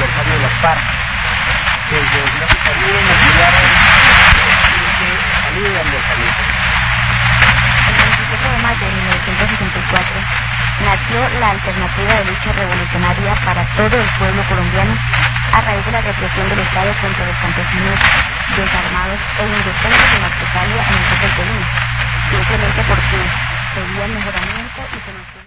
aniversario de las FARC. Desde el mes de abril nos llegaron salida de salud. El 27 de mayo de 1964 nació la Alternativa de Lucha Revolucionaria para todo el pueblo colombiano a raíz de la represión del Estado contra los campesinos desarmados e indefensos de Marquetalia en el sur del Tolima, simplemente porque pedían mejoramiento y conocimiento.